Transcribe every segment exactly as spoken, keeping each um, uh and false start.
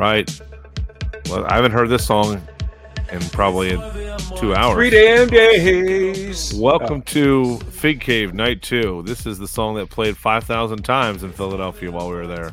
right. Well, I haven't heard this song in probably two hours. Three damn days. Welcome oh. to Fig Cave Night two. This is the song that played five thousand times in Philadelphia while we were there.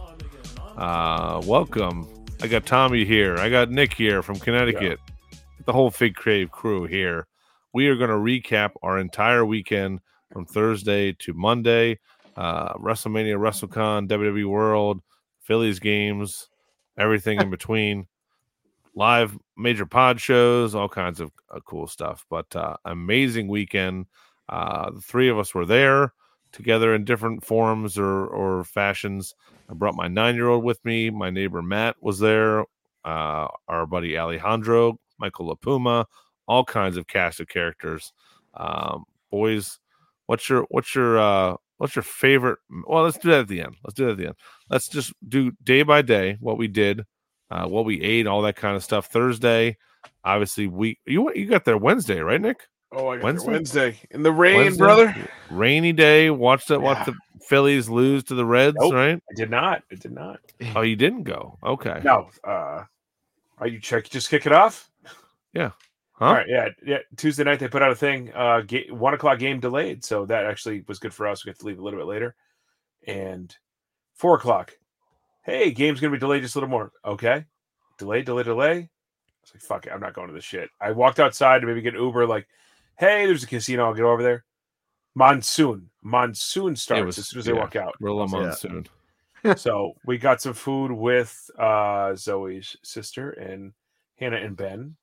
Uh, welcome. I got Tommy here. I got Nick here from Connecticut. Yeah. The whole Fig Cave crew here. We are going to recap our entire weekend from Thursday to Monday. Uh, WrestleMania, WrestleCon, W W E World, Phillies games, everything in between. Live major pod shows, all kinds of uh, cool stuff. But uh, amazing weekend. Uh, the three of us were there together in different forms or, or fashions. I brought my nine-year-old with me. My neighbor Matt was there. Uh, our buddy Alejandro, Michael LaPuma, all kinds of cast of characters. Um, boys, what's your what's your uh, what's your favorite? Well, let's do that at the end. Let's do that at the end. Let's just do day by day what we did. Uh, what we ate, all that kind of stuff. Thursday, obviously, we you you got there Wednesday, right, Nick? Oh, I got Wednesday? there Wednesday in the rain, Wednesday? brother. Rainy day. Watched that. Yeah. Watched the Phillies lose to the Reds, nope, right? I did not. I did not. Oh, you didn't go? Okay. No. Uh, are you check? Just kick it off. Yeah. Huh? All right. Yeah. Yeah. Tuesday night they put out a thing. Uh, ga- one o'clock game delayed, so that actually was good for us. We got to leave a little bit later, and four o'clock. Hey, game's gonna be delayed just a little more. Okay. Delay, delay, delay. I was like, fuck it, I'm not going to this shit. I walked outside to maybe get an Uber, like, hey, there's a casino, I'll get over there. Monsoon. Monsoon starts was, as soon as yeah, they walk out. Real monsoon. Yeah. So we got some food with uh, Zoe's sister and Hannah and Ben.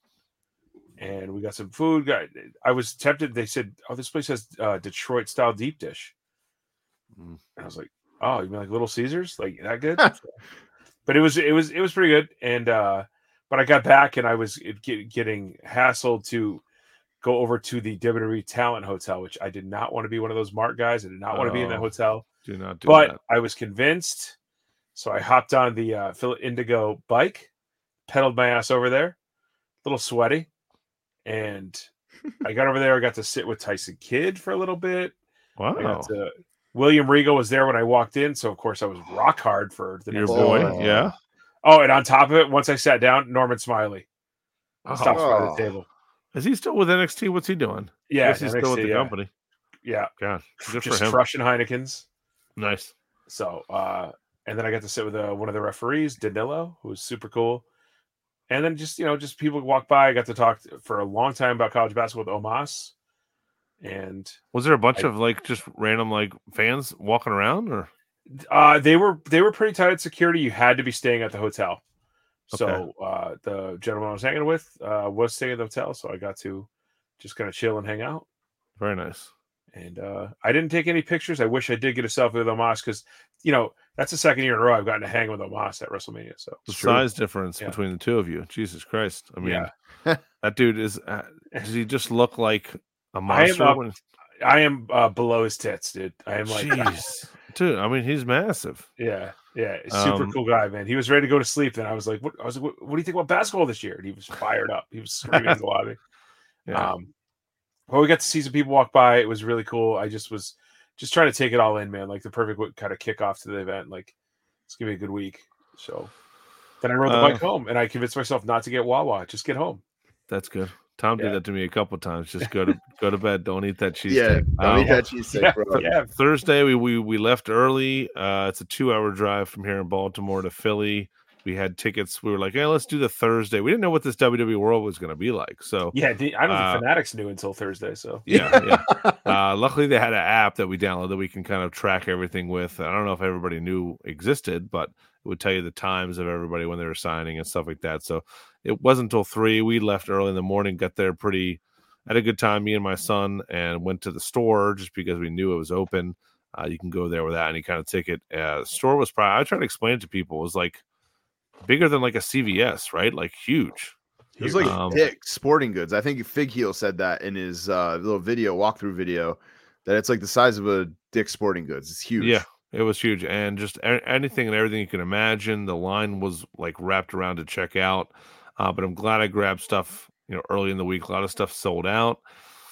And we got some food. Got, I was tempted. They said, oh, this place has uh, Detroit style deep dish. Mm. And I was like, oh, you mean like Little Caesars? Like that good? But it was it was it was pretty good, and uh, but I got back and I was get, getting hassled to go over to the W W E Talent Hotel, which I did not want to be one of those Mark guys. I did not oh, want to be in that hotel. Do not do but that. I was convinced, so I hopped on the uh, Phil Indigo bike, pedaled my ass over there, a little sweaty, and I got over there. I got to sit with Tyson Kidd for a little bit. Wow. I got to, William Regal was there when I walked in, so of course I was rock hard for the your boy. day. Yeah. Oh, and on top of it, once I sat down, Norman Smiley oh. stops by the table. Is he still with N X T? What's he doing? Yeah, he's N X T, still with the yeah. company. Yeah, God, good just for him. crushing Heinekens. Nice. So, uh, and then I got to sit with uh, one of the referees, Danilo, who was super cool. And then just you know, just people walk by. I got to talk for a long time about college basketball with Omas. And was there a bunch I, of like just random like fans walking around, or uh, they were they were pretty tight at security. You had to be staying at the hotel. So okay. uh, the gentleman I was hanging with uh, was staying at the hotel, so I got to just kind of chill and hang out. Very nice. And uh, I didn't take any pictures. I wish I did get a selfie with Omas because you know that's the second year in a row I've gotten to hang with Omas at WrestleMania. So the size true. difference yeah. between the two of you, Jesus Christ! I mean, yeah. that dude is. Uh, does he just look like a monster? I am, up, I am uh, below his tits, dude. I am like, jeez, dude. I mean, he's massive. Yeah, yeah, super um, cool guy, man. He was ready to go to sleep. Then I was like, "What?" I was like, "What, what do you think about basketball this year?" And he was fired up. He was screaming in the lobby. Yeah. Um, well, we got to see some people walk by. It was really cool. I just was just trying to take it all in, man. Like the perfect kind of kickoff to the event. Like it's gonna be a good week. So then I rode the uh, bike home, and I convinced myself not to get Wawa. Just get home. That's good. Tom yeah. did that to me a couple times. Just go to go to bed. Don't eat that cheese yeah, steak. Don't um, eat that cheese steak, bro. Yeah. Thursday we, we we left early. Uh, it's a two hour drive from here in Baltimore to Philly. We had tickets. We were like, hey, let's do the Thursday. We didn't know what this W W E World was going to be like. So yeah, the, I don't uh, think Fanatics knew until Thursday. So yeah, yeah. uh, luckily they had an app that we downloaded that we can kind of track everything with. I don't know if everybody knew existed, but it would tell you the times of everybody when they were signing and stuff like that. So it wasn't until three. We left early in the morning, got there pretty. Had a good time, me and my son, and went to the store just because we knew it was open. Uh, you can go there without any kind of ticket. Uh, the store was probably, I tried to explain it to people, it was like bigger than like a C V S, right? Like huge. It was like um, Dick's Sporting Goods. I think Fig Heel said that in his uh, little video, walkthrough video, that it's like the size of a Dick's Sporting Goods. It's huge. Yeah, it was huge. And just a- anything and everything you can imagine. The line was like wrapped around to check out. Uh, but I'm glad I grabbed stuff. You know, early in the week, a lot of stuff sold out.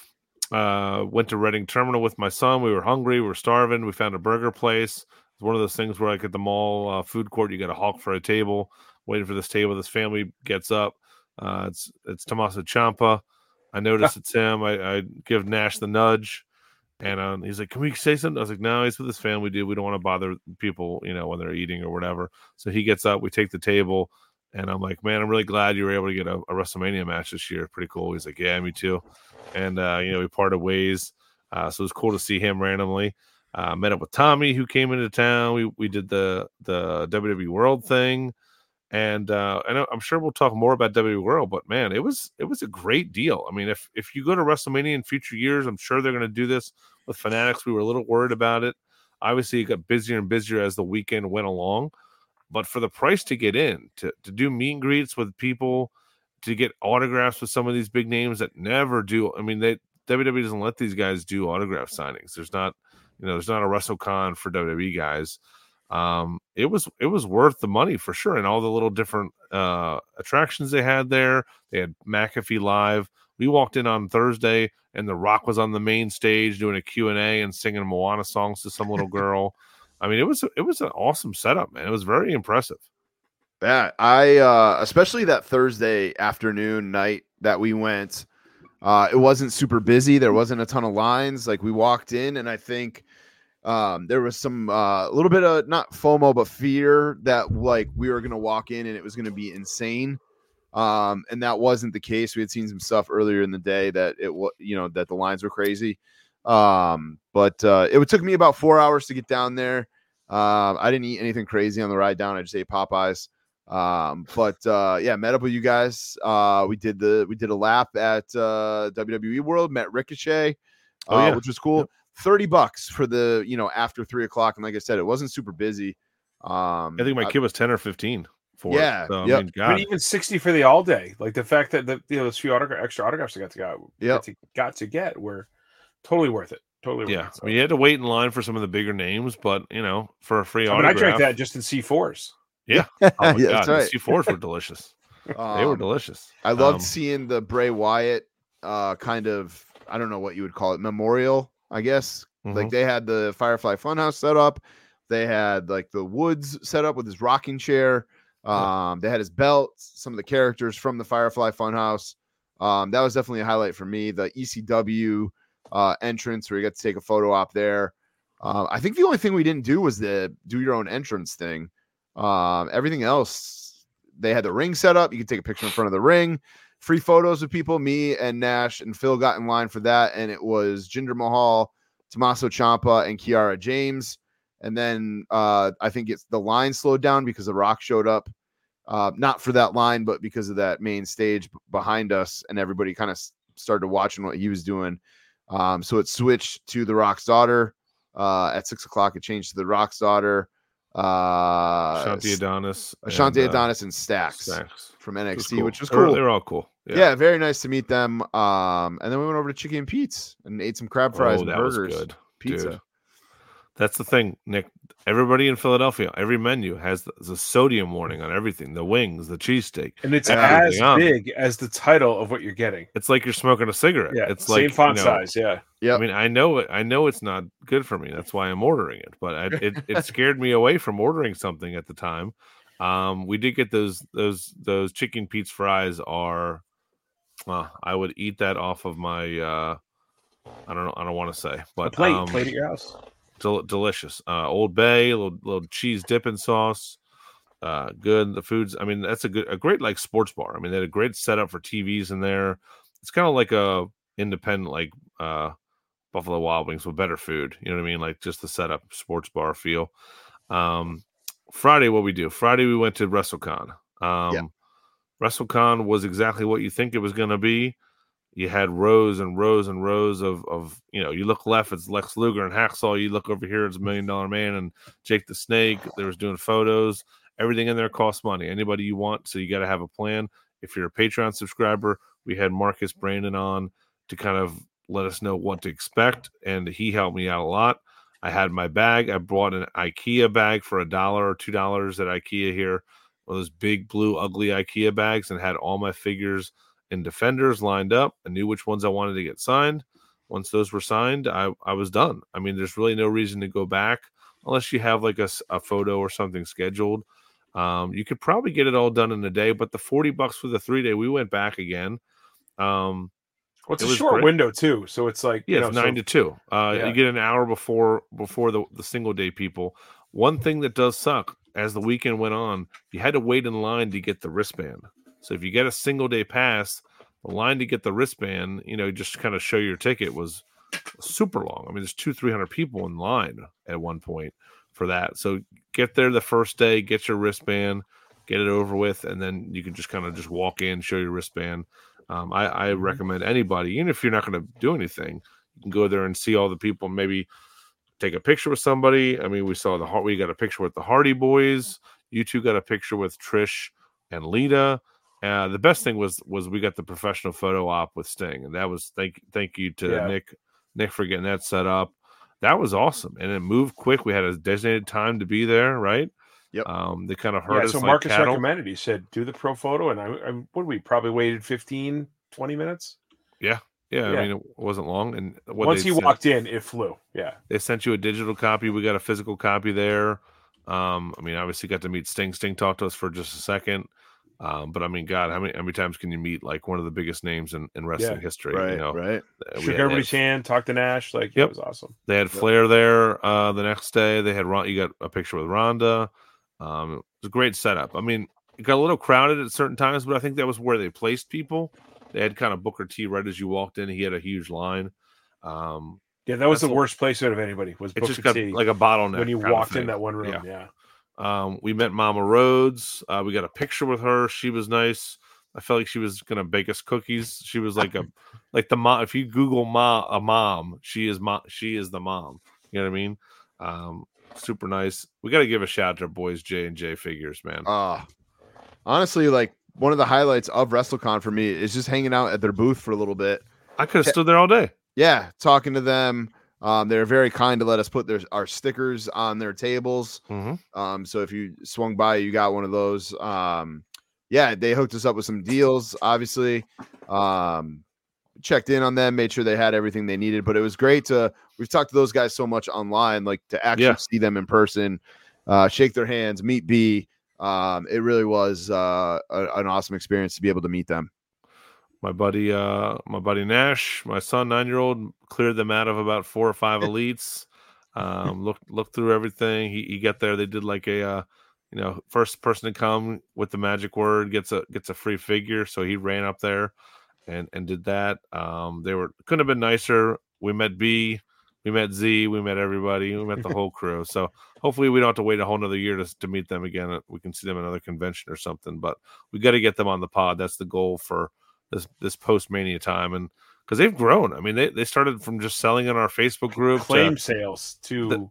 Uh, went to Reading Terminal with my son. We were hungry. We were starving. We found a burger place. It's one of those things where, like at the mall uh, food court, you got to hawk for a table. waiting for this table. This family gets up. Uh, it's it's Tommaso Ciampa. I notice it's him. I, I give Nash the nudge, and um, he's like, "Can we say something?" I was like, "No, he's with his family, dude. We don't want to bother people, you know, when they're eating or whatever." So he gets up. We take the table, and I'm like, "Man, I'm really glad you were able to get a, a WrestleMania match this year. Pretty cool." He's like, "Yeah, me too." And uh, you know, we parted ways. Uh, so it was cool to see him randomly. Uh, met up with Tommy, who came into town. We we did the the W W E World thing. And uh, I know, I'm sure we'll talk more about W W E World, but man, it was it was a great deal. I mean, if if you go to WrestleMania in future years, I'm sure they're going to do this with Fanatics. We were a little worried about it. Obviously, it got busier and busier as the weekend went along. But for the price to get in, to, to do meet and greets with people, to get autographs with some of these big names that never do. I mean, they W W E doesn't let these guys do autograph signings. There's not, you know, there's not a WrestleCon for W W E guys. Um, it was it was worth the money for sure, and all the little different uh, attractions they had there. They had McAfee Live. We walked in on Thursday, and The Rock was on the main stage doing a Q and A and singing Moana songs to some little girl. I mean, it was it was an awesome setup, man. It was very impressive. Yeah, I uh, especially that Thursday afternoon night that we went. Uh, it wasn't super busy. There wasn't a ton of lines. Like we walked in, and I think. Um, there was some a uh, little bit of not FOMO but fear that like we were gonna walk in and it was gonna be insane, um, and that wasn't the case. We had seen some stuff earlier in the day that it was you know that the lines were crazy, um, but uh, it took me about four hours to get down there. Um, I didn't eat anything crazy on the ride down. I just ate Popeyes. Um, but uh, yeah, met up with you guys. Uh, we did the we did a lap at uh, W W E World. Met Ricochet, uh, oh, yeah. which was cool. Yep. thirty bucks for the, you know, after three o'clock. And like I said, it wasn't super busy. Um, I think my I, kid was ten or fifteen for yeah, it. So, yep. I mean, God. But even sixty for the all day. Like the fact that the, you know, those few autograph, extra autographs I got to get, yep. got, to, got to get were totally worth it. Totally yeah. worth it. So. I mean, you had to wait in line for some of the bigger names, but, you know, for a free I autograph. mean, I drank that just in C fours. Yeah. Oh, my yeah, God. right. The C fours were delicious. Um, they were delicious. I loved um, seeing the Bray Wyatt uh, kind of, I don't know what you would call it, memorial, I guess. Mm-hmm. Like they had the Firefly Funhouse set up. They had like the Woods set up with his rocking chair. Um, yeah. They had his belt, some of the characters from the Firefly Funhouse. Um, that was definitely a highlight for me. The E C W uh, entrance where you got to take a photo op there. Uh, I think the only thing we didn't do was the do your own entrance thing. Um, everything else, they had the ring set up. You could take a picture in front of the ring. Free photos of people. Me and Nash and Phil got in line for that, and it was Jinder Mahal, Tommaso Ciampa, and Kiara James. And then uh, I think it's the line slowed down because The Rock showed up, uh, not for that line, but because of that main stage behind us, and everybody kind of started watching what he was doing. Um, so it switched to The Rock's daughter uh, at six o'clock. It changed to The Rock's daughter, uh, Shanti Adonis, Shanti and, Adonis, and Stacks, Stacks. from N X T, cool. which was cool. They're, they're all cool. Yeah. yeah, very nice to meet them. Um, and then we went over to Chicken and Pete's and ate some crab fries oh, and that burgers. Was good. Pizza. Dude. That's the thing, Nick. Everybody in Philadelphia, every menu has the, the sodium warning on everything. The wings, the cheesesteak, and it's as big as the title of what you're getting. It's like you're smoking a cigarette. Yeah, it's same like font you know, size. Yeah, yeah. I mean, I know it. I know it's not good for me. That's why I'm ordering it. But I, it it scared me away from ordering something at the time. Um, we did get those those those chicken Pete's fries are. Well, I would eat that off of my. Uh, I don't know. I don't want to say, but a plate, um, plate at your house. Del- delicious. Uh, Old Bay, little, little cheese dipping sauce. Uh, good. The foods. I mean, that's a good, a great like sports bar. I mean, they had a great setup for T Vs in there. It's kind of like a independent like uh, Buffalo Wild Wings with better food. You know what I mean? Like just the setup, sports bar feel. Um, Friday, what we do? Friday, we went to WrestleCon. Um, yeah. WrestleCon was exactly what you think it was going to be. You had rows and rows and rows of, of, you know, you look left, it's Lex Luger and Hacksaw. You look over here, it's Million Dollar Man and Jake the Snake. They was doing photos. Everything in there costs money. Anybody you want, so you got to have a plan. If you're a Patreon subscriber, we had Marcus Brandon on to kind of let us know what to expect, and he helped me out a lot. I had my bag. I bought an IKEA bag for a dollar or two dollars at IKEA here, one of those big blue ugly IKEA bags, and had all my figures and Defenders lined up. I knew which ones I wanted to get signed. Once those were signed, I, I was done. I mean, there's really no reason to go back unless you have like a, a photo or something scheduled. Um, you could probably get it all done in a day, but the forty bucks for the three day, we went back again. Um, well, it's it a was short great. window too, so it's like Yeah, you know, it's nine so, to two. Uh, yeah. You get an hour before before the, the single day people. One thing that does suck, as the weekend went on, you had to wait in line to get the wristband. So if you get a single day pass, the line to get the wristband, you know, just kind of show your ticket was super long. I mean, there's two, three hundred people in line at one point for that. So get there the first day, get your wristband, get it over with, and then you can just kind of just walk in, show your wristband. Um, I, I Mhm. recommend anybody, even if you're not going to do anything, you can go there and see all the people. Maybe take a picture with somebody. I mean, we saw the Har- we got a picture with the Hardy Boys. You two got a picture with Trish and Lita. Uh, the best thing was was we got the professional photo op with Sting, and that was thank thank you to Yeah. Nick Nick for getting that set up. That was awesome, and it moved quick. We had a designated time to be there, right? Yep. Um, they kind of hurt Yeah, us so like Marcus cattle. recommended. He said, "Do the pro photo," and I, I what we probably waited fifteen, twenty minutes. Yeah, yeah. Yeah. I mean, it wasn't long, and what Once they he sent- walked in, it flew. Yeah, they sent you a digital copy. We got a physical copy there. Um, I mean, obviously got to meet Sting. Sting talked to us for just a second. Um, but I mean, God, how many how many times can you meet like one of the biggest names in, in wrestling Yeah. history? Right, you know, right. Uh, we shook had- everybody's they had, hand, talked to Nash. Like, Yep. it was awesome. they had Flair there. Uh, the next day they had Ron. You got a picture with Rhonda. Um, it was a great setup. I mean, it got a little crowded at certain times, but I think that was where they placed people. They had kind of Booker T right as you walked in. He had a huge line. Um, Yeah, that was That's the a- worst place out of anybody. Was it Booker just got T like a bottleneck when you kind of walked in thing. that one room. Yeah. Yeah, Um, we met Mama Rhodes. Uh, we got a picture with her. She was nice. I felt like she was gonna bake us cookies. She was like a like the mom. If you Google mom, a mom, she is mom. She is the mom. You know what I mean? Um, super nice. We got to give a shout out to our boys J and J Figures, man. Uh honestly, like one of the highlights of WrestleCon for me is just hanging out at their booth for a little bit. I could have stood there all day. Yeah, talking to them. Um, they're very kind to let us put their our stickers on their tables. Mm-hmm. Um, so if you swung by, you got one of those. Um, yeah, they hooked us up with some deals, obviously. Um, checked in on them, made sure they had everything they needed. But it was great to we've talked to those guys so much online, like to actually Yeah. see them in person, uh, shake their hands, meet B. Um, it really was uh, a, an awesome experience to be able to meet them. My buddy, uh, my buddy Nash, my son, nine year old, cleared them out of about four or five elites. Um, looked looked through everything. He he got there. They did like a, uh, you know, first person to come with the magic word gets a gets a free figure. So he ran up there and and did that. Um, they were couldn't have been nicer. We met B, we met Z, we met everybody, we met the whole crew. So hopefully we don't have to wait a whole nother year to to meet them again. We can see them at another convention or something. But we got to get them on the pod. That's the goal for this this post Mania time, and because they've grown. I mean, they, they started from just selling in our Facebook group. claim To, sales to The-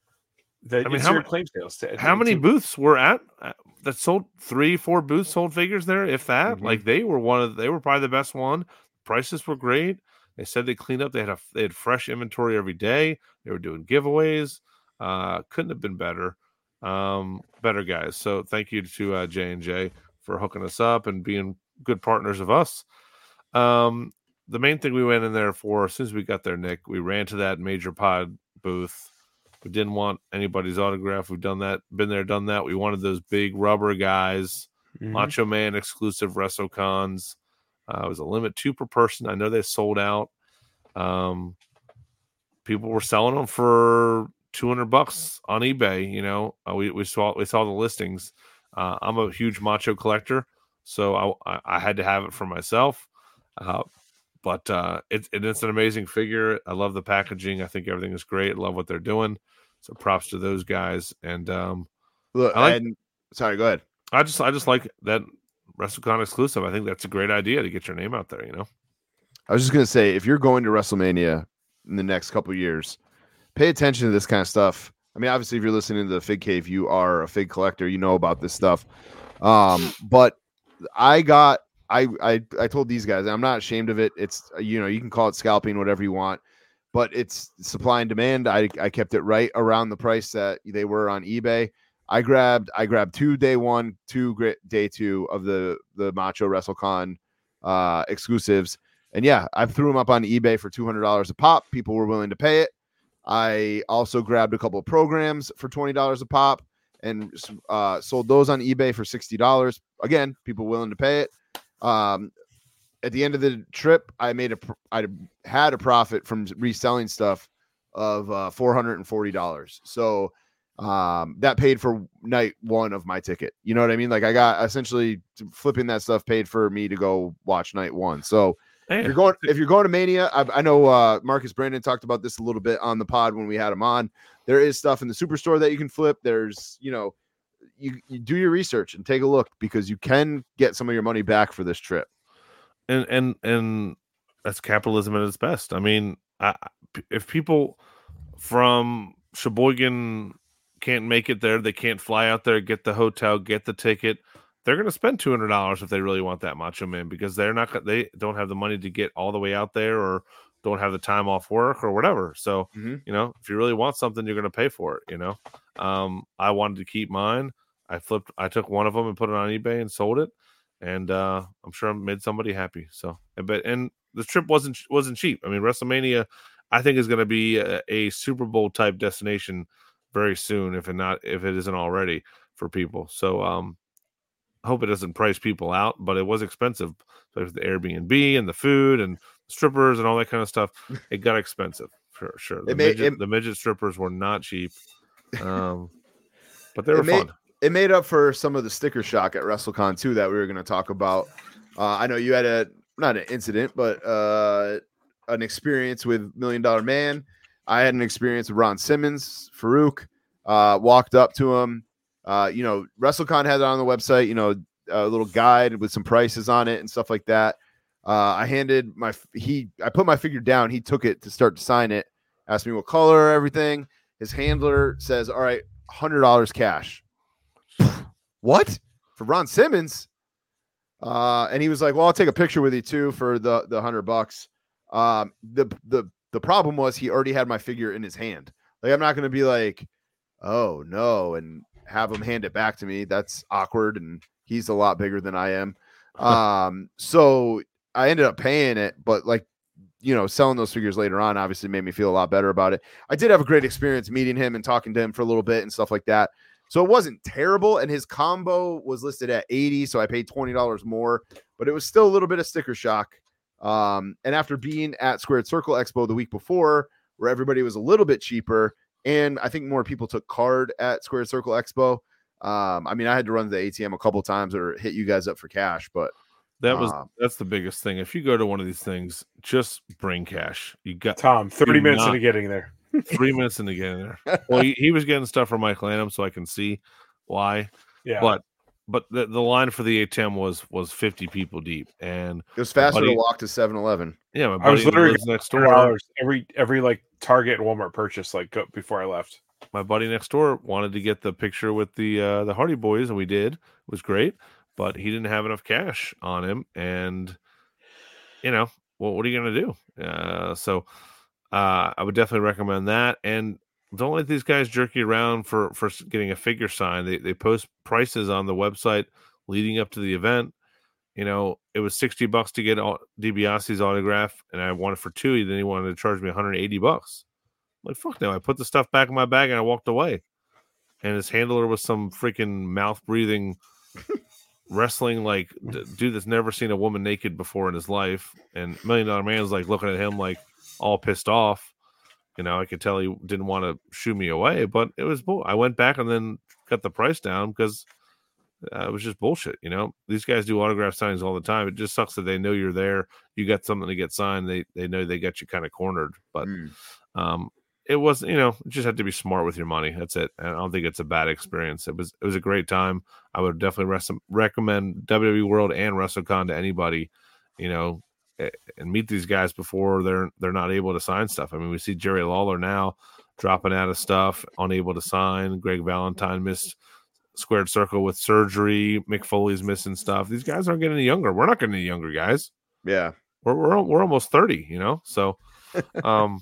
the, I mean, it's how your ma- claim sales. To, how many to- booths were at uh, that sold? Three, four booths sold figures there, if that. Mhm. Like they were one of they were probably the best one. Prices were great. They said they cleaned up. They had a they had fresh inventory every day. They were doing giveaways. Uh, couldn't have been better. Um, better guys. So thank you to uh, J and J for hooking us up and being good partners of us. Um, the main thing we went in there for, as soon as we got there, Nick, we ran to that Major Pod booth. We didn't want anybody's autograph. We've done that, been there, done that. We wanted those big rubber guys, Mhm. Macho Man exclusive WrestleCons. Uh, it was a limit two per person. I know they sold out. Um, people were selling them for two hundred bucks on eBay. You know, uh, we we saw we saw the listings. Uh, I'm a huge Macho collector, so I I, I had to have it for myself. Uh, but uh, it, it, it's an amazing figure. I love the packaging. I think everything is great. I love what they're doing. So props to those guys. And um, Look, I like- and sorry, go ahead. I just I just like that WrestleCon exclusive. I think that's a great idea to get your name out there. You know, I was just gonna say, if you're going to WrestleMania in the next couple of years, pay attention to this kind of stuff. I mean, obviously, if you're listening to the Fig Cave, you are a fig collector. You know about this stuff. Um, but I got, I, I, I told these guys, I'm not ashamed of it. It's, you know, you can call it scalping, whatever you want, but it's supply and demand. I, I kept it right around the price that they were on eBay. I grabbed, I grabbed two day one, two great day two of the the Macho WrestleCon uh, exclusives. And yeah, I threw them up on eBay for two hundred dollars a pop. People were willing to pay it. I also grabbed a couple of programs for twenty dollars a pop. and uh, sold those on eBay for sixty dollars. Again, people willing to pay it. Um, at the end of the trip, I made a I had a profit from reselling stuff of uh, four hundred forty dollars. So um, that paid for night one of my ticket. You know what I mean? Like I got essentially flipping that stuff paid for me to go watch night one. So Man. if you're going if you're going to Mania, I, I know uh, Marcus Brandon talked about this a little bit on the pod when we had him on. There is stuff in the Superstore that you can flip. There's, you know, you, you do your research and take a look because you can get some of your money back for this trip. And and and that's capitalism at its best. I mean, I, if people from Sheboygan can't make it there, they can't fly out there, get the hotel, get the ticket. They're going to spend two hundred dollars if they really want that Macho Man because they're not. They don't have the money to get all the way out there, or don't have the time off work, or whatever. So Mm-hmm. you know, if you really want something, you're going to pay for it. You know, um, I wanted to keep mine. I flipped. I took one of them and put it on eBay and sold it, and uh, I'm sure I made somebody happy. So, but and the trip wasn't wasn't cheap. I mean, WrestleMania, I think is going to be a, a Super Bowl type destination very soon, if it not if it isn't already for people. So, um. I hope it doesn't price people out, but it was expensive. So the Airbnb and the food and strippers and all that kind of stuff, it got expensive for sure. The, It made- midget, it- the midget strippers were not cheap, um, but they were It made, fun. it made up for some of the sticker shock at WrestleCon too that we were going to talk about. Uh, I know you had a not an incident, but uh, an experience with Million Dollar Man. I had an experience with Ron Simmons. Farouk uh, walked up to him. Uh, you know, WrestleCon had it on the website, you know, a little guide with some prices on it and stuff like that. Uh, I handed my, he, I put my figure down. He took it to start to sign it, asked me what color, everything. His handler says, all right, one hundred dollars cash. What? For Ron Simmons? Uh, and he was like, well, I'll take a picture with you too for the, the hundred bucks. Um, the, the, the problem was he already had my figure in his hand. Like, I'm not going to be like, oh no. And have him hand it back to me. That's awkward. And he's a lot bigger than I am. Um, so I ended up paying it, but like, you know, selling those figures later on obviously made me feel a lot better about it. I did have a great experience meeting him and talking to him for a little bit and stuff like that. So it wasn't terrible. And his combo was listed at eighty. So I paid twenty dollars more, but it was still a little bit of sticker shock. Um, and after being at Squared Circle Expo the week before, where everybody was a little bit cheaper, and I think more people took card at Squared Circle Expo. Um, I mean, I had to run to the A T M a couple times or hit you guys up for cash, but That was uh, that's the biggest thing. If you go to one of these things, just bring cash. You got Tom, thirty Do minutes not- into getting there. three minutes into getting there. Well, he, he was getting stuff from Mike Lanham, so I can see why. Yeah. But but the, the line for the A T M was was fifty people deep, and it was faster buddy- to walk to seven eleven. yeah, my I was buddy who literally lives next door. dollars every every like Target and Walmart purchase like go, before I left. My buddy next door wanted to get the picture with the uh, the Hardy Boys, and we did. It was great, but he didn't have enough cash on him, and you know, well, what are you gonna do? Uh, so uh, I would definitely recommend that, and don't let these guys jerk you around for for getting a figure signed. They they post prices on the website leading up to the event. You know, it was sixty bucks to get all, DiBiase's autograph, and I wanted for two. Then he wanted to charge me one hundred eighty bucks. I'm like, fuck no! I put the stuff back in my bag and I walked away. And his handler was some freaking mouth breathing, wrestling like d- dude that's never seen a woman naked before in his life. And Million Dollar Man's like looking at him like all pissed off. You know, I could tell he didn't want to shoo me away, but it was bull. I went back and then cut the price down because uh, it was just bullshit. You know, these guys do autograph signings all the time. It just sucks that they know you're there. You got something to get signed. They they know they got you kind of cornered. But Mm. um, it was, you know, you just have to be smart with your money. That's it. And I don't think it's a bad experience. It was it was a great time. I would definitely res- recommend W W E World and WrestleCon to anybody. You know. And meet these guys before they're they're not able to sign stuff. I mean, we see Jerry Lawler now dropping out of stuff, unable to sign. Greg Valentine missed Squared Circle with surgery. Mick Foley's missing stuff. These guys aren't getting any younger. We're not getting any younger, guys. Yeah, We're we're we're almost thirty, you know. So, um,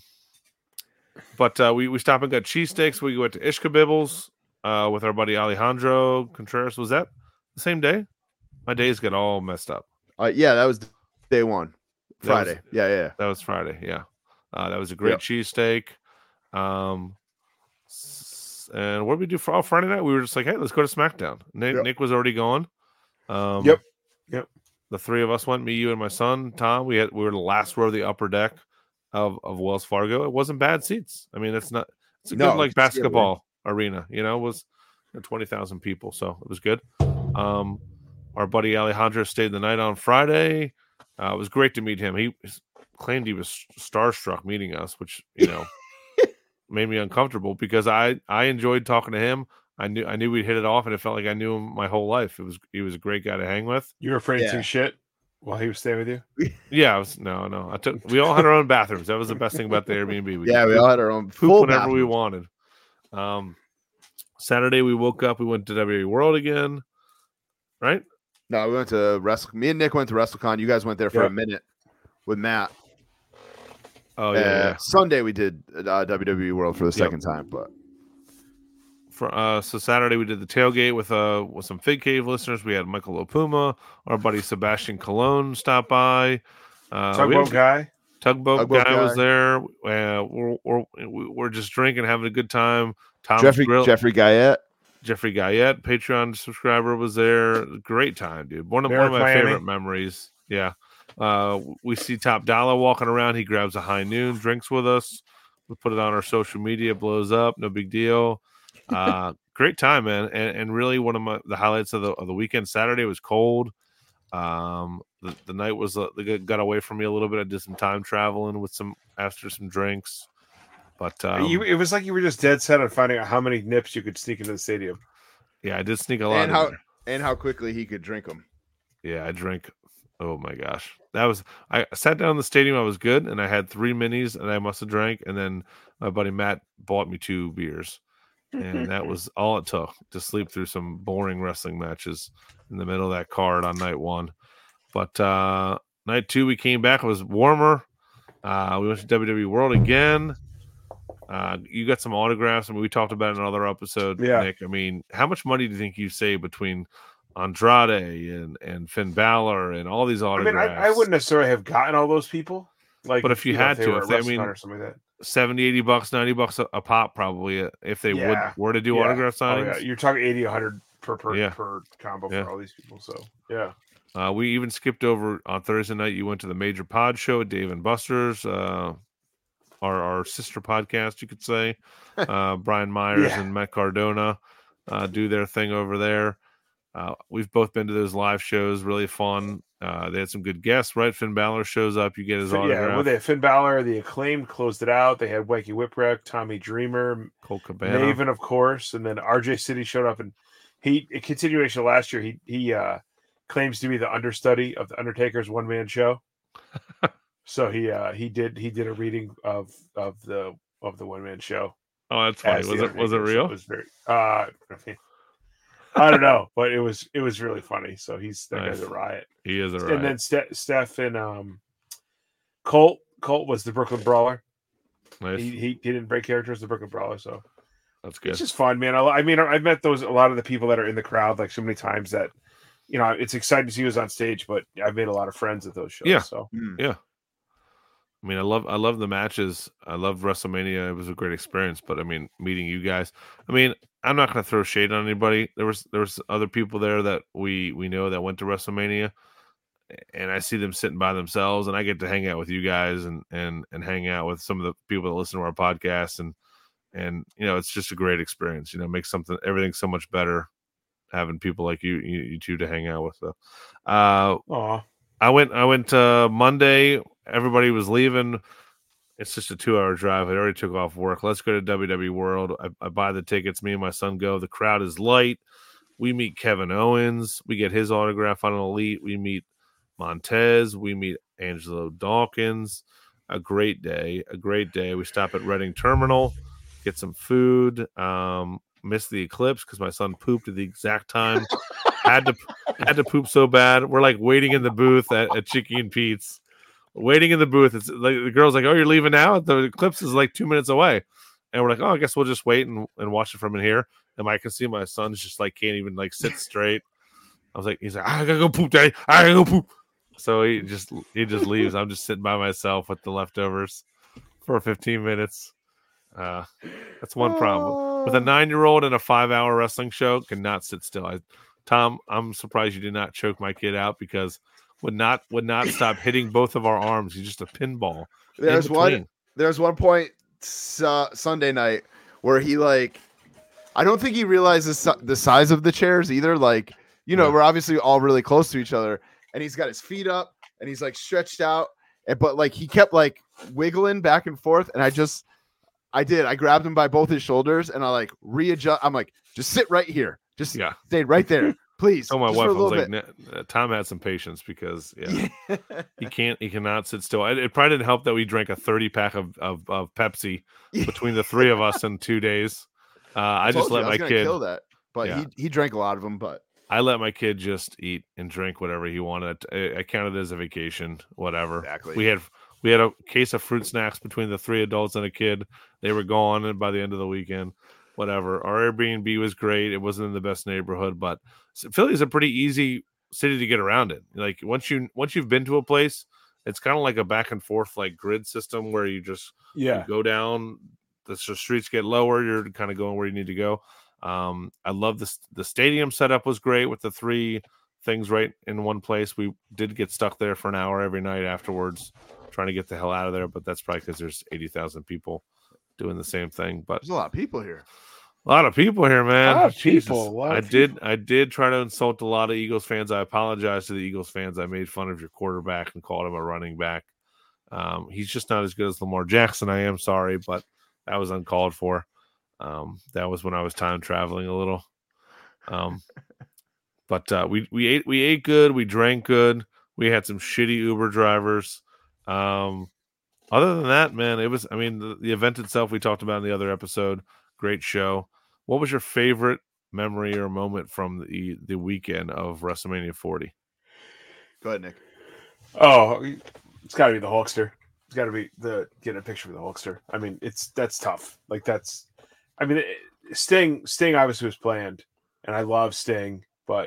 but uh, we we stopped and got cheesesteaks. We went to Ishkabibbles uh, with our buddy Alejandro Contreras. Was that the same day? My days get all messed up. uh, yeah, that was day one. That was- Friday. yeah, yeah. That was Friday. Yeah. Uh, that was a great Yep. cheesesteak. Um, s- And what did we do for oh, Friday night? We were just like, hey, let's go to SmackDown. Nick, Yep. Nick was already gone. Um, Yep. Yep. The three of us went, me, you, and my son, Tom. We had we were the last row of the upper deck of, of Wells Fargo. It wasn't bad seats. I mean, it's not it's a No, good like it's basketball arena, you know, it was twenty thousand people, so it was good. Um, our buddy Alejandro stayed the night on Friday. Uh, it was great to meet him. He claimed he was starstruck meeting us, which, you know, made me uncomfortable because I, I enjoyed talking to him. I knew I knew we'd hit it off, and it felt like I knew him my whole life. It was he was a great guy to hang with. You were afraid Yeah. to shit while he was staying with you? Yeah, I was, no, no. I took. We all had our own bathrooms. That was the best thing about the Airbnb. We Yeah, could we poop, all had our own poop full whenever we bathrooms. wanted. Um, Saturday we woke up. We went to W W E World again, right? No, we went to Wrestle. Me and Nick went to WrestleCon. You guys went there for Yep. a minute with Matt. Oh yeah. Uh, yeah. Sunday we did uh, W W E World for the Yep. second time, but For uh, so Saturday we did the tailgate with uh with some Fig Cave listeners. We had Michael Opuma, our buddy Sebastian Cologne stop by. Uh, we Tugboat had- guy. Tugboat, Tugboat guy, was guy. there. Uh, we're, we're we're just drinking, having a good time. Tom's Jeffrey Grill, Jeffrey Guyette. Jeffrey Guyette, Patreon subscriber, was there. Great time, dude. One of, one Merrick, of my Miami. favorite memories. Yeah. Uh, we see Top Dollar walking around. He grabs a high noon, drinks with us. We put it on our social media, blows up. No big deal. Uh, great time, man. And, and really one of my the highlights of the of the weekend. Saturday was cold. Um, the, the night was uh, they got away from me a little bit. I did some time traveling with some after some drinks. But um, you, it was like you were just dead set on finding out how many nips you could sneak into the stadium. yeah, I did sneak a lot. And in how there. and how quickly he could drink them. Yeah, I drank. Oh my gosh, that was. I sat down in the stadium. I was good, and I had three minis, and I must have drank. And then my buddy Matt bought me two beers, and that was all it took to sleep through some boring wrestling matches in the middle of that card on night one. But uh night two, we came back. It was warmer. Uh, we went to W W E World again. Uh, you got some autographs. I mean, we talked about it in another episode, Yeah. Nick. I mean, how much money do you think you saved between Andrade and, and Finn Balor and all these I mean, autographs? I, I wouldn't necessarily have gotten all those people. Like, But if you know, had they to, were if at they- I WrestleCon mean, or something like that. seventy, eighty bucks, ninety bucks a, a pop, probably, uh, if they Yeah. would were to do Yeah. autograph Oh, signings. yeah. You're talking eighty, a hundred per per, Yeah. per combo Yeah. for all these people. So yeah, Uh, we even skipped over on Thursday night. You went to the Major Pod Show at Dave and Buster's, uh, our our sister podcast, you could say. Uh, Brian Myers Yeah. and Matt Cardona uh, do their thing over there. Uh, we've both been to those live shows, really fun. Uh, they had some good guests, right? Finn Balor shows up, you get his Fin- autograph. yeah. Well, they had Finn Balor, the Acclaimed closed it out. They had Wakey Whipwreck, Tommy Dreamer, Colt Cabana. Maven, of course, and then R J City showed up, and he, in continuation of last year, he he uh, claims to be the understudy of the Undertaker's one man show. So he uh, he did he did a reading of of the of the one man show. Oh, that's funny. as Was the it was it Undertaker, so real? It was very. Uh, I mean, I don't know, but it was it was really funny. So he's that Nice. guy's a riot. He is a And riot. then Ste- Steph and um, Colt Colt was the Brooklyn Brawler. Nice. He, he he didn't break character as the Brooklyn Brawler, so That's good. it's just fun, man. I, I mean, I've met those a lot of the people that are in the crowd like so many times that you know it's exciting to see who's on stage, but I've made a lot of friends at those shows. Yeah. So Mm. I mean, I love I love the matches. I love WrestleMania. It was a great experience. But I mean, meeting you guys. I mean, I'm not going to throw shade on anybody. There was there was other people there that we we know that went to WrestleMania, and I see them sitting by themselves, and I get to hang out with you guys and and and hang out with some of the people that listen to our podcast, and and you know, it's just a great experience. You know, it makes something everything so much better having people like you you, you two to hang out with. So, uh, aw. I went. I went uh, Monday. Everybody was leaving. It's just a two-hour drive. I already took off work. Let's go to W W E World. I, I buy the tickets. Me and my son go. The crowd is light. We meet Kevin Owens. We get his autograph on an Elite. We meet Montez. We meet Angelo Dawkins. A great day. A great day. We stop at Reading Terminal, get some food. Um, missed the eclipse because my son pooped at the exact time. had to had to poop so bad. We're like waiting in the booth at, at Chicky and Pete's. Waiting in the booth. It's like the girl's like, "Oh, you're leaving now? The eclipse is like two minutes away." And we're like, "Oh, I guess we'll just wait and, and watch it from in here." And I can see my son's just like can't even like sit straight. I was like, he's like, "I gotta go poop, Daddy. I gotta go poop." So he just he just leaves. I'm just sitting by myself with the leftovers for fifteen minutes. Uh, that's one problem. with a nine-year-old and a five-hour wrestling show cannot sit still. I, Tom, I'm surprised you did not choke my kid out because would not would not stop hitting both of our arms. He's just a pinball. There's one. There's one point uh, Sunday night where he like, I don't think he realizes the size of the chairs either. Like, you know, yeah. we're obviously all really close to each other, and he's got his feet up and he's like stretched out, and but like he kept like wiggling back and forth, and I just. I did. I grabbed him by both his shoulders and I like readjust. I'm like, just sit right here. Just yeah. stay right there, please. Oh, my just wife I was like, uh, Tom had some patience because yeah, he can't, he cannot sit still. It, it probably didn't help that we drank a thirty pack of, of, of Pepsi between the three of us in two days. Uh, I, I just let you, my I was kid kill that, but yeah. he, he drank a lot of them, but I let my kid just eat and drink whatever he wanted. I, I counted it as a vacation, whatever. Exactly. We had, We had a case of fruit snacks between the three adults and a kid. They were gone and by the end of the weekend. Whatever. Our Airbnb was great. It wasn't in the best neighborhood, but Philly is a pretty easy city to get around in. Like once you once you've been to a place, it's kind of like a back and forth like grid system where you just yeah you go down. The streets get lower. You're kind of going where you need to go. Um, I love this. The stadium setup was great with the three things right in one place. We did get stuck there for an hour every night afterwards, trying to get the hell out of there, but that's probably because there's eighty thousand people doing the same thing. But there's a lot of people here. A lot of people here, man. A lot of people. A lot I of did. people. I did try to insult a lot of Eagles fans. I apologize to the Eagles fans. I made fun of your quarterback and called him a running back. Um, he's just not as good as Lamar Jackson. I am sorry, but that was uncalled for. Um, that was when I was time traveling a little. Um, but uh, we we ate we ate good. We drank good. We had some shitty Uber drivers. Um, other than that, man, it was. I mean, the, the event itself we talked about in the other episode. Great show. What was your favorite memory or moment from the the weekend of WrestleMania forty? Go ahead, Nick. Oh, it's got to be the Hulkster. It's got to be the getting a picture with the Hulkster. I mean, it's that's tough. Like that's, I mean, it, Sting. Sting obviously was planned, and I love Sting, but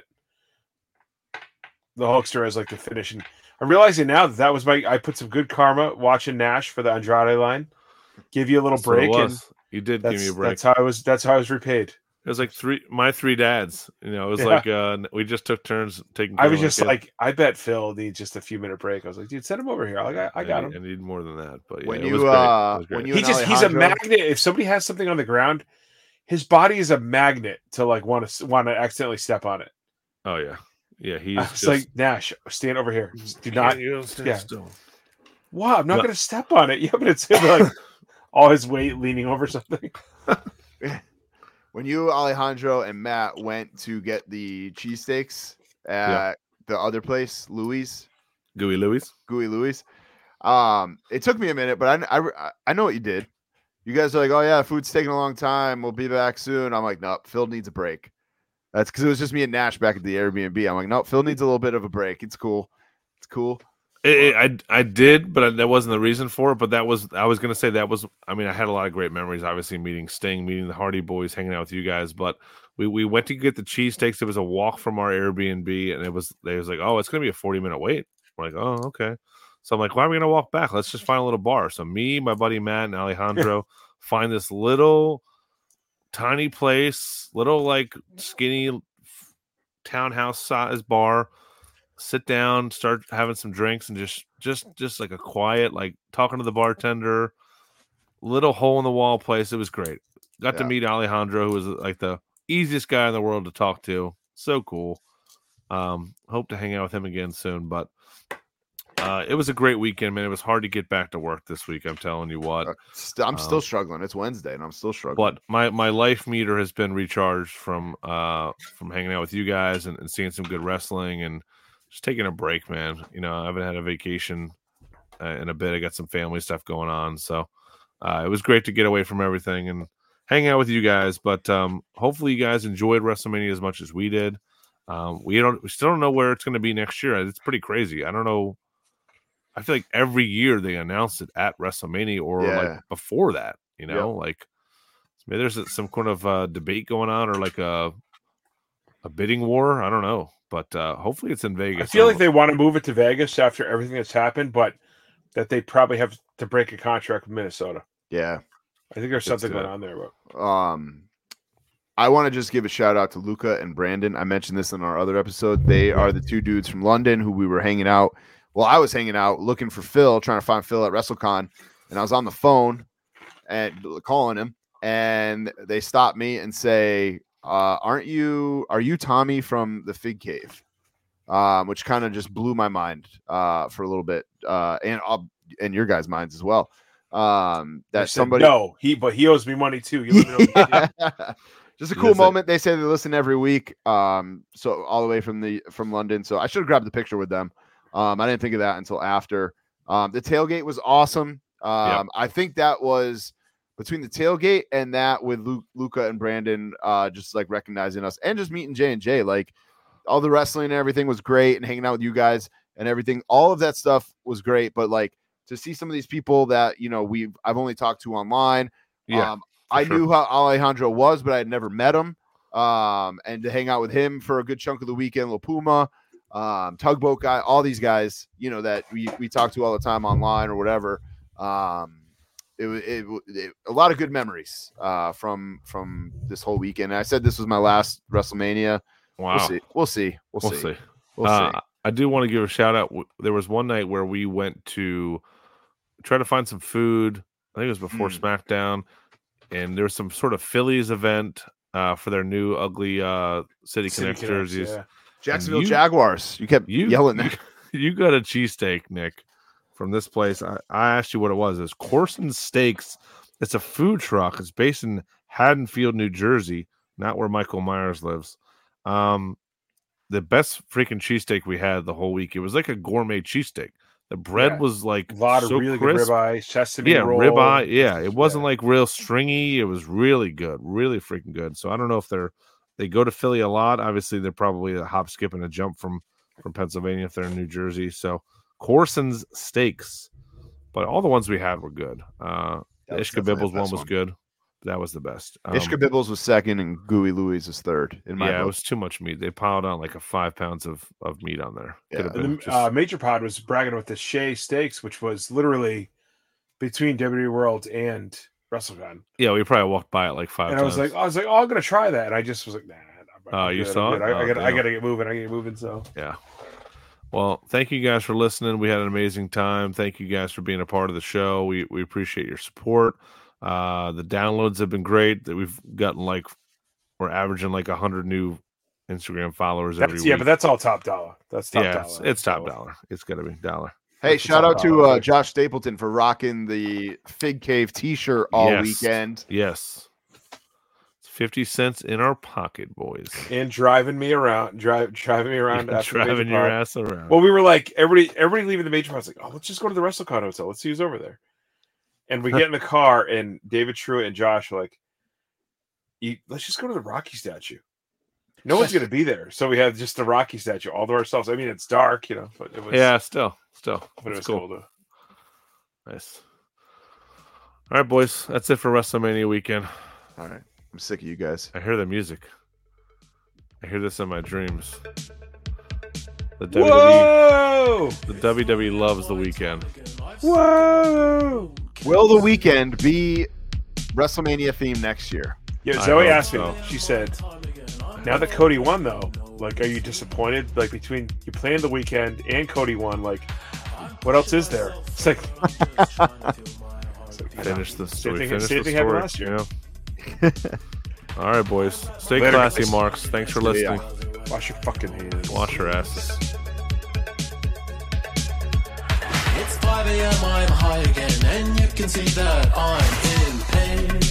the Hulkster as like the finish. And I'm realizing now that that was my. I put some good karma watching Nash for the Andrade line. Give you a little That's break, and you did give me a break. That's how I was. That's how I was repaid. It was like three, my three dads. You know, it was Yeah. like uh, we just took turns taking. Care I was of my just kid. like, I bet Phil needs just a few minute break. I was like, dude, send him over here. Like, I, I got I, him. I need more than that, but yeah, When it you, was great. It uh, was great. when you- He and just—he's a Alejandro? magnet. If somebody has something on the ground, his body is a magnet to like want to want to accidentally step on it. Oh yeah, yeah. He's I was just, like, Nash, stand over here. Just do not. You don't stand yeah. still. Wow, I'm not No. going to step on it. Yeah, but it's him like all his weight leaning over something. When you, Alejandro, and Matt went to get the cheesesteaks at Yeah. the other place, Louis, Gooey Louis. Gooey Louis, um, it took me a minute, but I, I, I know what you did. You guys are like, oh, yeah, food's taking a long time. We'll be back soon. I'm like, no, Phil needs a break. That's because it was just me and Nash back at the Airbnb. I'm like, no, Phil needs a little bit of a break. It's cool. It's cool. It, it, I I did, but that wasn't the reason for it. But that was I was gonna say that was. I mean, I had a lot of great memories. Obviously, meeting Sting, meeting the Hardy Boys, hanging out with you guys. But we, we went to get the cheesesteaks. It was a walk from our Airbnb, and it was they was like, oh, it's gonna be a forty minute wait. We're like, oh, okay. So I'm like, why are we gonna walk back? Let's just find a little bar. So me, my buddy Matt, and Alejandro find this little tiny place, little like skinny townhouse size bar. Sit down, start having some drinks, and just just just like a quiet, like talking to the bartender, little hole in the wall place. It was great. Got to Yeah. meet Alejandro, who was like the easiest guy in the world to talk to. So cool. Um, hope to hang out with him again soon. But uh, it was a great weekend, man. It was hard to get back to work this week. I'm telling you what. Uh, st- I'm still Um, struggling. It's Wednesday, and I'm still struggling. But my, my life meter has been recharged from uh from hanging out with you guys and, and seeing some good wrestling and just taking a break, man. You know, I haven't had a vacation uh, in a bit. I got some family stuff going on, so uh, it was great to get away from everything and hang out with you guys. But um, hopefully, you guys enjoyed WrestleMania as much as we did. Um, we don't, we still don't know where it's going to be next year. It's pretty crazy. I don't know. I feel like every year they announce it at WrestleMania or Yeah. like before that. You know, like maybe there's some kind of uh, debate going on or like a a bidding war. I don't know, but uh, hopefully it's in Vegas. I feel like they want to move it to Vegas after everything that's happened, but that they probably have to break a contract with Minnesota. Yeah. I think there's Let's something do going that. on there. But Um, I want to just give a shout out to Luca and Brandon. I mentioned this in our other episode. They are the two dudes from London who we were hanging out. Well, I was hanging out looking for Phil, trying to find Phil at WrestleCon, and I was on the phone and calling him, and they stopped me and say, uh, "Aren't you? Are you Tommy from the Fig Cave?" Um, which kind of just blew my mind uh, for a little bit, uh, and uh, and your guys' minds as well. Um, that said, somebody, no, he but he owes me money too. You let me know yeah. Just a cool Listen. moment. They say they listen every week. Um, so all the way from the from London. So I should have grabbed the picture with them. Um, I didn't think of that until after. Um, the tailgate was awesome. Um, Yep. I think that was between the tailgate and that with Luke, Luca and Brandon, uh, just like recognizing us and just meeting J and J. Like all the wrestling and everything was great, and hanging out with you guys and everything. All of that stuff was great. But like to see some of these people that you know we've I've only talked to online. Yeah. Um, I sure. knew how Alejandro was, but I had never met him. Um, and to hang out with him for a good chunk of the weekend, La Puma, um, Tugboat Guy, all these guys, you know, that we, we talk to all the time online or whatever. Um, it was it, it, a lot of good memories uh, from from this whole weekend. And I said this was my last WrestleMania. Wow. We'll see. We'll see. We'll, We'll see. see. We'll Uh, see. I do want to give a shout out. There was one night where we went to try to find some food. I think it was before Mm. SmackDown, and there was some sort of Phillies event uh, for their new ugly uh, City, City Connect Connects, jerseys. yeah. Jacksonville you- Jaguars. You kept You yelling you, that. you got a cheesesteak, Nick, from this place. I, I asked you what it was. It's Corson Steaks. It's a food truck. It's based in Haddonfield, New Jersey, not where Michael Myers lives. Um, the best freaking cheesesteak we had the whole week. It was like a gourmet cheesesteak. The bread Yeah. was like A lot so of really crisp. good ribeye, sesame Yeah, roll. ribeye. Yeah, it wasn't Yeah. like real stringy. It was really good, really freaking good. So I don't know if they're they go to Philly a lot. Obviously, they're probably a hop, skip, and a jump from from Pennsylvania if they're in New Jersey. So Corson's Steaks, but all the ones we had were good. Uh, the That was Ishka definitely the Bibbles one best was one. good. That was the best. Um, Ishka Bibbles was second, and Gooey Louie was third. In my yeah, it book. was too much meat. They piled on like a five pounds of, of meat on there. Could Yeah. have And been the just- uh, Major Pod was bragging about the Shea Steaks, which was literally between W W E World and WrestleCon. yeah, we probably walked by it like five And I times. was like, I was like, oh, I'm gonna try that, and I just was like, nah. I'm, Oh, I'm you good, saw I'm good. it? I, I Oh, gotta, I damn. gotta get moving. I gotta get moving. So Yeah. Well, thank you guys for listening. We had an amazing time. Thank you guys for being a part of the show. We we appreciate your support. Uh, the downloads have been great. That we've gotten like we're averaging like a hundred new Instagram followers every that's, week. yeah, but that's all top dollar. That's top yeah, it's, dollar. it's top So- dollar. It's gonna be dollar. Hey, That's shout what's out up, to uh, Alex. Josh Stapleton for rocking the Fig Cave T-shirt all Yes. weekend. Yes. It's fifty cents in our pocket, boys. and driving me around, drive driving me around, after the Driving Major your Pod. ass around. Well, we were like everybody, everybody leaving the Major Pod. Like, oh, let's just go to the WrestleCon hotel. Let's see who's over there. And we get in the car, and David Truitt and Josh are like, "You- "Let's just go to the Rocky statue." No one's gonna be there, so we had just the Rocky statue all to ourselves. I mean, it's dark, you know, but it was yeah, still, still. but it It's was cool. cool. to- Nice. All right, boys. That's it for WrestleMania weekend. All right, I'm sick of you guys. I hear the music. I hear this in my dreams. The W W E, Whoa! the W W E loves the weekend. Whoa! Will the weekend be WrestleMania theme next year? Yeah, I Zoe hope asked me. so. She said, "Now that Cody won, though, like, are you disappointed? Like, between you planned the weekend and Cody won, like, what else is there?" It's like, it's like, I know. Finish the Same story. thing- Finish same the thing happened story. last year. Yeah. All right, boys. Stay Later, classy, guys. Marks. Thanks for See ya. listening. Wash your fucking hands. Wash your asses. It's five a.m. I'm high again, and you can see that I'm in pain.